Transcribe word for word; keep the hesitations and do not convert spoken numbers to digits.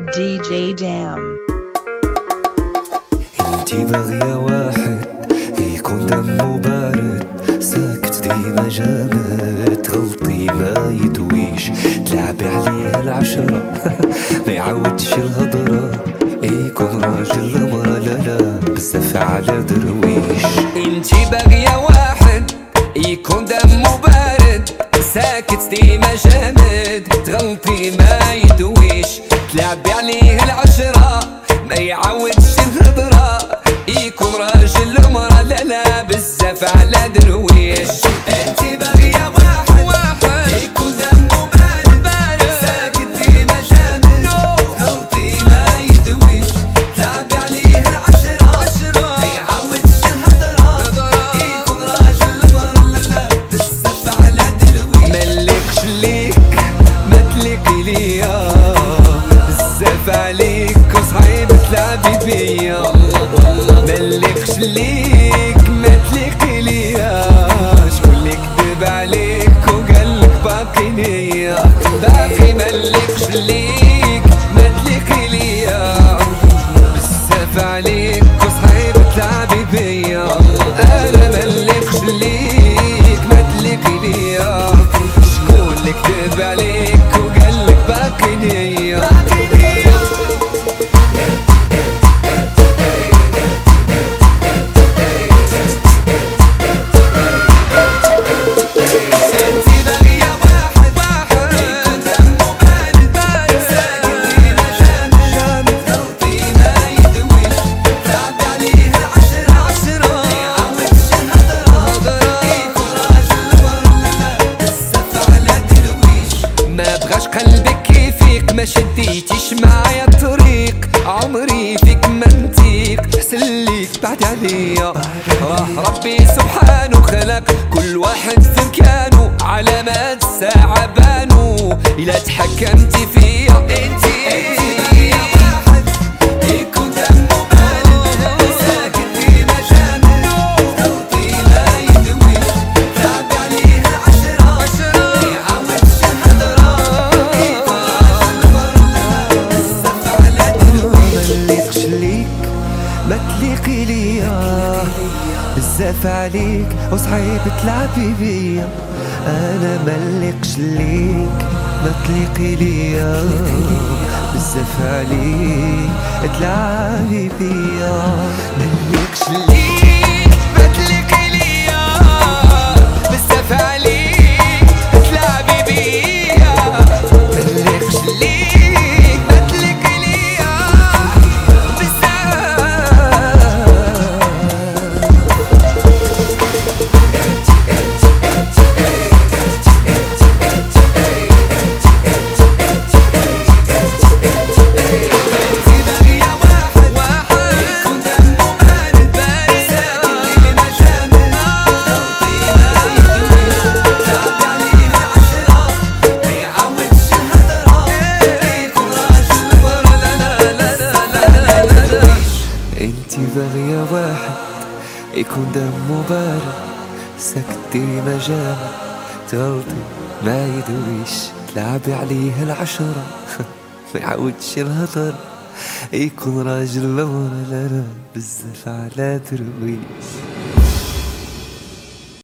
دي جي دام. انتي باغية واحد يكون دمه بارد، ساكت ديما جامد، تغلطي ما يدويش، تلعبي عليه العشرة ما يعودش الهضرة، يكون راجل المرا لا لا بزاف على درويش. انتي باغية واحد يكون دمه بارد، ساكت ديما جامد، تغلطي ما يدويش، تلعبي عليه العشرة ما يعودش الهضرة، يكون راجل المرا لا لا بزاف على درويش. انتي باغية واحد واحد يكون دمه بارد بارد، ساكت ديما جامد، تغلطي ما يدويش، تلعبي عليه العشرة عشرة ما يعودش الهضرة، يكون راجل المرا لا لا بزاف على درويش. ملكش ليك ما تليقي ليا، بزاف عليك وصعيب تلعبي بيا، ملكش ليك ما تليقي ليا، شكون اللي كذب عليك وقالك باقي ليا، باقي ملكش ليك ما تليقي ليا، بزاف عليك وصعيب تلعبي بيا، انا ملكش ليك ما تليقي ليا، شكون اللي كذب عليك وقالك باقي ليا، باقي ليا. قلبك يفيق ما شديتيش معايا الطريق، عمري فيك منطيق، حسن ليك بعد عليا، راه ربي سبحانه خلق كل واحد في مكانه، علامات الساعة بانوا إلا تحكمتي فيا. انتي ما تليقي ليا، بزاف عليك وصعيب تلعبي بيا، انا ملقش ليك ما تليقي ليا، بزاف عليك تلعبي بيا، ملقش ليك ما تليقي ليا، بزاف عليك تلعبي بيا، ملقش ليك انتي باغية واحد يكون دمه بارد، ساكت ديما جامد، تغلطي ما يدويش، تلعبي عليه العشرة ما يعودش الهضر، يكون راجل المرا لا لا بزاف على درويش.